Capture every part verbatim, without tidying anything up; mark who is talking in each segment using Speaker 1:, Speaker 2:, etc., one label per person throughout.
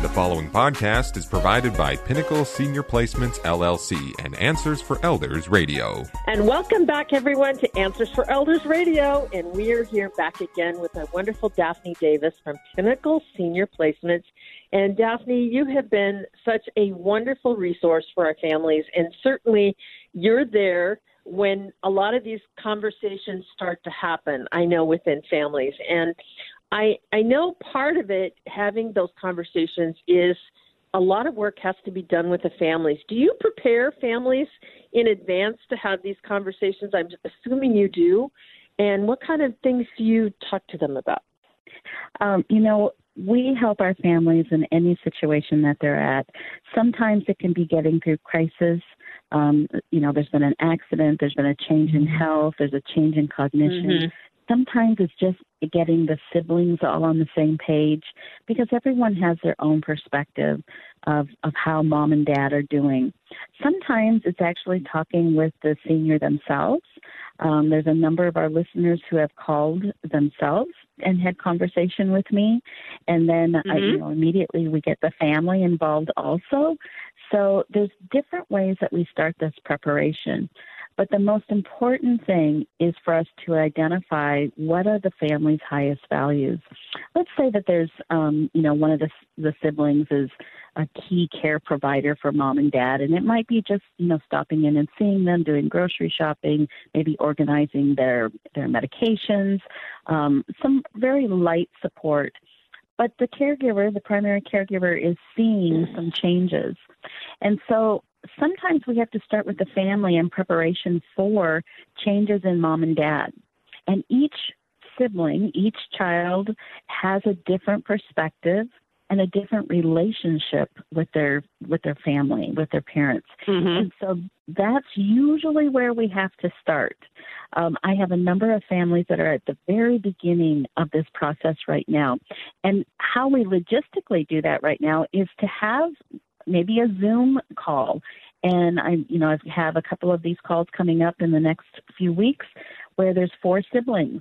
Speaker 1: The following podcast is provided by Pinnacle Senior Placements, L L C, and Answers for Elders Radio.
Speaker 2: And welcome back, everyone, to Answers for Elders Radio. And we are here back again with our wonderful Daphne Davis from Pinnacle Senior Placements. And Daphne, you have been such a wonderful resource for our families. And certainly you're there when a lot of these conversations start to happen, I know, within families. And I I know part of it, having those conversations, is a lot of work has to be done with the families. Do you prepare families in advance to have these conversations? I'm assuming you do. And what kind of things do you talk to them about?
Speaker 3: Um, you know, we help our families in any situation that they're at. Sometimes it can be getting through crisis. Um, you know, there's been an accident, there's been a change in health, there's a change in cognition. Mm-hmm. Sometimes it's just getting the siblings all on the same page, because everyone has their own perspective of, of how mom and dad are doing. Sometimes it's actually talking with the senior themselves. Um, there's a number of our listeners who have called themselves and had conversation with me. And then mm-hmm. I, you know, immediately we get the family involved also. So there's different ways that we start this preparation. But the most important thing is for us to identify what are the family's highest values. Let's say that there's, um, you know, one of the, the siblings is a key care provider for mom and dad, and it might be just, you know, stopping in and seeing them, doing grocery shopping, maybe organizing their, their medications, um, some very light support. But the caregiver, the primary caregiver, is seeing some changes. And so sometimes we have to start with the family in preparation for changes in mom and dad. And each sibling, each child has a different perspective and a different relationship with their with their family, with their parents. Mm-hmm. And so that's usually where we have to start. Um, I have a number of families that are at the very beginning of this process right now. And how we logistically do that right now is to have maybe a Zoom call. And I, you know, I have a couple of these calls coming up in the next few weeks where there's four siblings.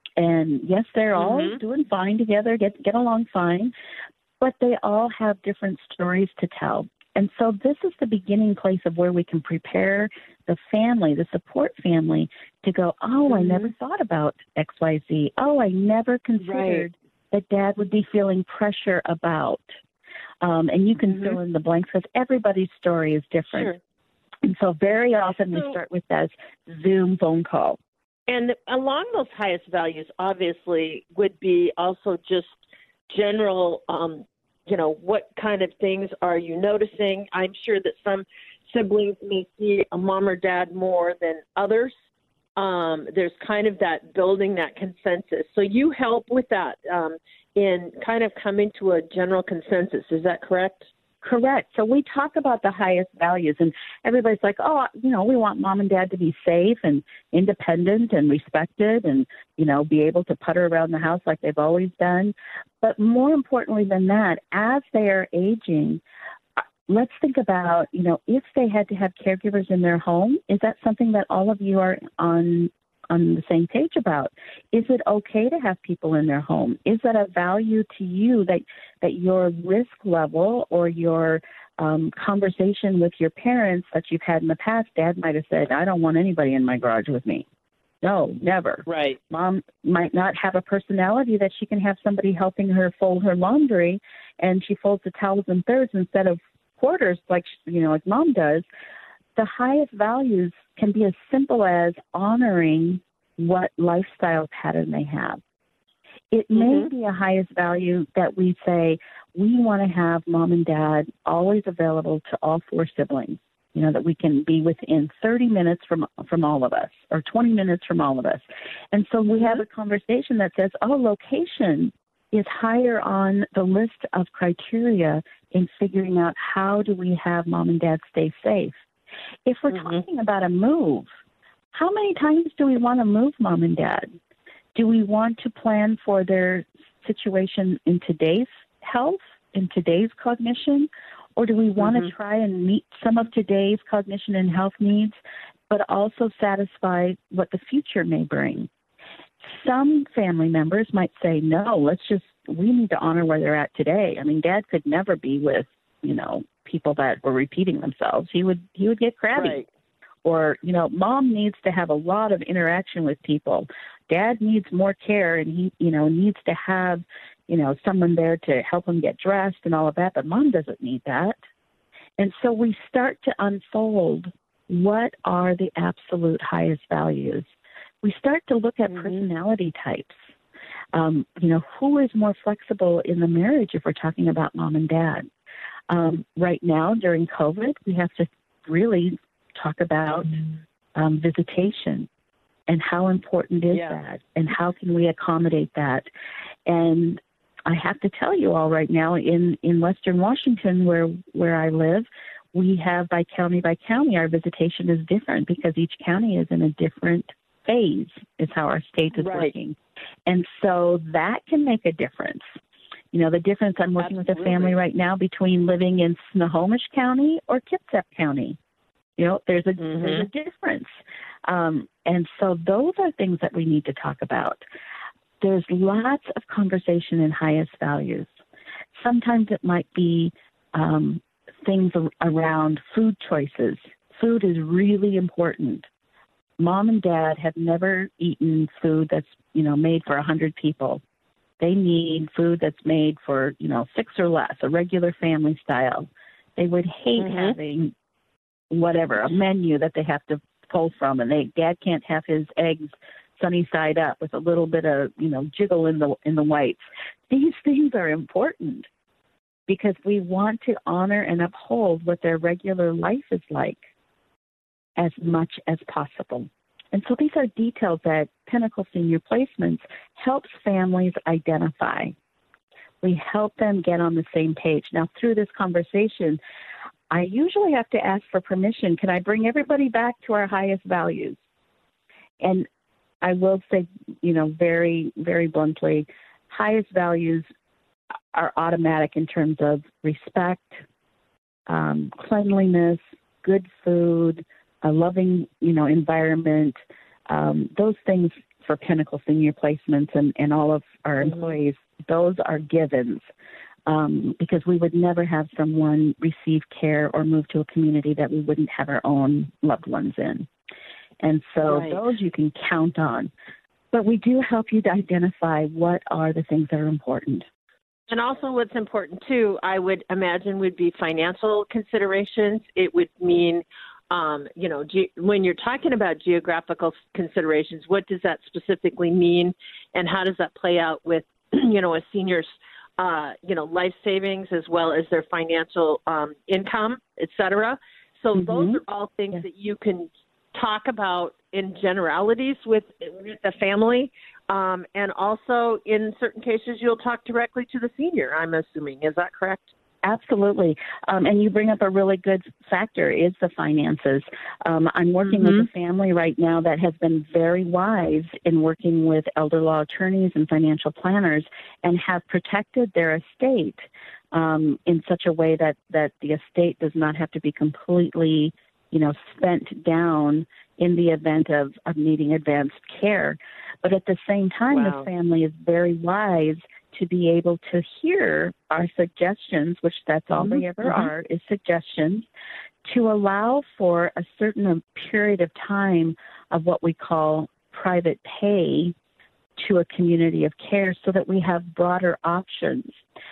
Speaker 3: And yes, they're all mm-hmm. doing fine together, get get along fine, but they all have different stories to tell. And so this is the beginning place of where we can prepare the family, the support family, to go, oh, mm-hmm. I never thought about X Y Z. Oh, I never considered right. that dad would be feeling pressure about. Um, and you can mm-hmm. fill in the blanks because everybody's story is different. Sure. And so very often we start with that Zoom phone call.
Speaker 2: And along those highest values, obviously, would be also just general, um, you know, what kind of things are you noticing? I'm sure that some siblings may see a mom or dad more than others. Um, there's kind of that building that consensus. So you help with that um, in kind of coming to a general consensus. Is that correct?
Speaker 3: Correct. So we talk about the highest values, and everybody's like, oh, you know, we want mom and dad to be safe and independent and respected and, you know, be able to putter around the house like they've always done. But more importantly than that, as they are aging, let's think about, you know, if they had to have caregivers in their home, is that something that all of you are on on the same page about? Is it okay to have people in their home? Is that a value to you that, that your risk level or your um, conversation with your parents that you've had in the past, dad might have said, I don't want anybody in my garage with me. No, never.
Speaker 2: Right.
Speaker 3: Mom might not have a personality that she can have somebody helping her fold her laundry, and she folds the towels in thirds instead of quarters like, you know, like mom does. The highest values can be as simple as honoring what lifestyle pattern they have. It mm-hmm. may be a highest value that we say we want to have mom and dad always available to all four siblings, you know, that we can be within thirty minutes from from all of us or twenty minutes from all of us. And so we have a conversation that says, oh, location is higher on the list of criteria in figuring out how do we have mom and dad stay safe. If we're mm-hmm. talking about a move, how many times do we want to move mom and dad? Do we want to plan for their situation in today's health, in today's cognition, or do we want mm-hmm. to try and meet some of today's cognition and health needs, but also satisfy what the future may bring? Some family members might say, no, let's just we need to honor where they're at today. I mean, Dad could never be with, you know, people that were repeating themselves. He would he would get crabby.
Speaker 2: Right.
Speaker 3: Or, you know, Mom needs to have a lot of interaction with people. Dad needs more care, and he, you know, needs to have, you know, someone there to help him get dressed and all of that, but Mom doesn't need that. And so we start to unfold what are the absolute highest values. We start to look at mm-hmm. personality types. Um, you know, who is more flexible in the marriage if we're talking about Mom and Dad? Um, right now, during COVID, we have to really talk about um, visitation and how important is
Speaker 2: yeah.
Speaker 3: that, and how can we accommodate that. And I have to tell you all right now, in, in Western Washington, where where I live, we have by county by county, our visitation is different because each county is in a different phase, is how our state is
Speaker 2: right.
Speaker 3: working. And so that can make a difference. You know, the difference, I'm working
Speaker 2: Absolutely.
Speaker 3: with a family right now between living in Snohomish County or Kitsap County. You know, there's a, mm-hmm. there's a difference. Um, and so those are things that we need to talk about. There's lots of conversation in highest values. Sometimes it might be um, things around food choices. Food is really important. Mom and Dad have never eaten food that's, you know, made for one hundred people. They need food that's made for, you know, six or less, a regular family style. They would hate mm-hmm. having whatever, a menu that they have to pull from, and they Dad can't have his eggs sunny side up with a little bit of, you know, jiggle in the in the whites. These things are important because we want to honor and uphold what their regular life is like as much as possible. And so these are details that Pinnacle Senior Placements helps families identify. We help them get on the same page. Now, through this conversation, I usually have to ask for permission. Can I bring everybody back to our highest values? And I will say, you know, very, very bluntly, highest values are automatic in terms of respect, um, cleanliness, good food, a loving, you know, environment. Um, those things for Pinnacle Senior Placements and, and all of our employees, those are givens. Um, because we would never have someone receive care or move to a community that we wouldn't have our own loved ones in. And so right. those you can count on. But we do help you to identify what are the things that are important.
Speaker 2: And also what's important, too, I would imagine would be financial considerations. It would mean, um, you know, ge- when you're talking about geographical considerations, what does that specifically mean? And how does that play out with, you know, a senior's Uh, you know, life savings as well as their financial um, income, et cetera. So mm-hmm. those are all things yeah. that you can talk about in generalities with, with the family. Um, and also in certain cases, you'll talk directly to the senior, I'm assuming. Is that correct?
Speaker 3: Absolutely. Um, and you bring up a really good factor is the finances. Um, I'm working mm-hmm. with a family right now that has been very wise in working with elder law attorneys and financial planners and have protected their estate um, in such a way that, that the estate does not have to be completely, you know, spent down in the event of, of needing advanced care. But at the same time, wow. this family is very wise to be able to hear our suggestions, which that's all mm-hmm. they ever mm-hmm. are, is suggestions, to allow for a certain period of time of what we call private pay to a community of care so that we have broader options.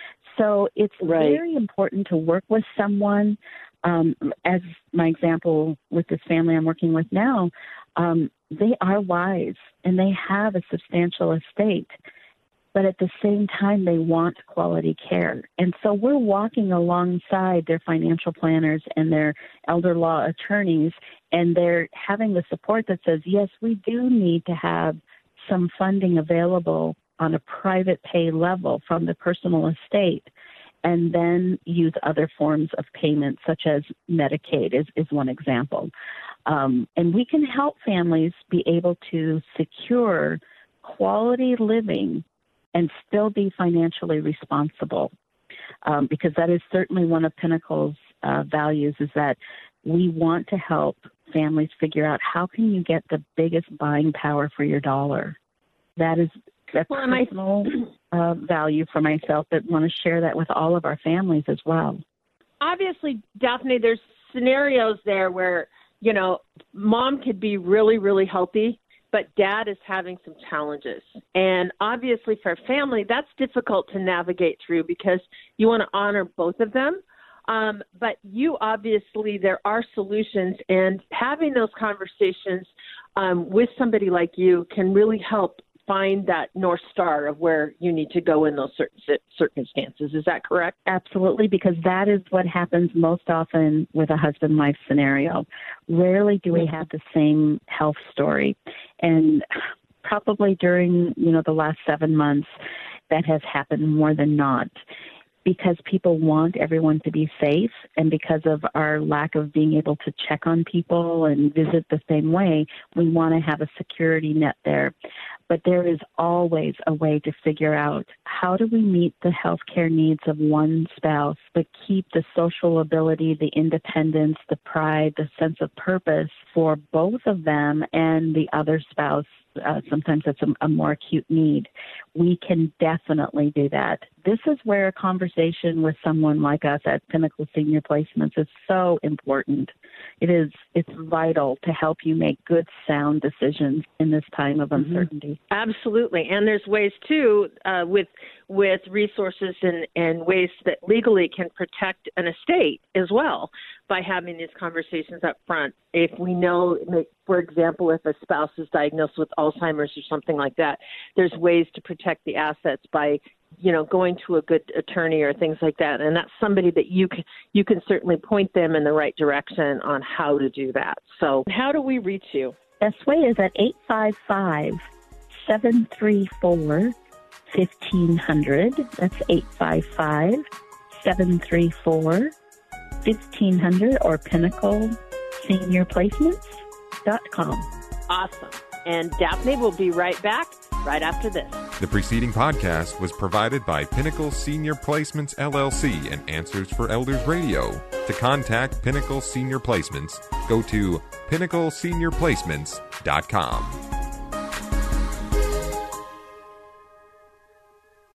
Speaker 3: So it's right. very important to work with someone, um, as my example with this family I'm working with now, um, they are wise and they have a substantial estate. But at the same time, they want quality care. And so we're walking alongside their financial planners and their elder law attorneys, and they're having the support that says, yes, we do need to have some funding available on a private pay level from the personal estate, and then use other forms of payment, such as Medicaid is, is one example. Um, and we can help families be able to secure quality living and still be financially responsible, um, because that is certainly one of Pinnacle's uh, values, is that we want to help families figure out how can you get the biggest buying power for your dollar. That is a
Speaker 2: well,
Speaker 3: personal uh, value for myself, but want to share that with all of our families as well.
Speaker 2: Obviously, Daphne, there's scenarios there where, you know, mom could be really, really healthy, but dad is having some challenges. And obviously for a family, that's difficult to navigate through because you want to honor both of them. Um, but you obviously, there are solutions, and having those conversations um, with somebody like you can really help find that North Star of where you need to go in those certain circumstances. Is that correct?
Speaker 3: Absolutely, because that is what happens most often with a husband-wife scenario. Rarely do we have the same health story. And probably during, you know, the last seven months, that has happened more than not. Because people want everyone to be safe, and because of our lack of being able to check on people and visit the same way, we want to have a security net there. But there is always a way to figure out how do we meet the healthcare needs of one spouse, but keep the social ability, the independence, the pride, the sense of purpose for both of them and the other spouse. Uh, sometimes it's a, a more acute need. We can definitely do that. This is where a conversation with someone like us at Pinnacle Senior Placements is so important. It is, it's vital to help you make good, sound decisions in this time of uncertainty.
Speaker 2: Mm-hmm. Absolutely. And there's ways, too, uh, with with resources and, and ways that legally can protect an estate as well by having these conversations up front. If we know, for example, if a spouse is diagnosed with Alzheimer's or something like that, there's ways to protect the assets by, you know, going to a good attorney or things like that. And that's somebody that you can, you can certainly point them in the right direction on how to do that. So how do we reach you?
Speaker 3: Best way is at eight five five, seven three four, fifteen hundred. That's eight five five, seven three four, fifteen hundred or pinnacle senior placements dot com.
Speaker 2: Awesome. And Daphne will be right back right after this.
Speaker 1: The preceding podcast was provided by Pinnacle Senior Placements, L L C and Answers for Elders Radio. To contact Pinnacle Senior Placements, go to pinnacle senior placements dot com.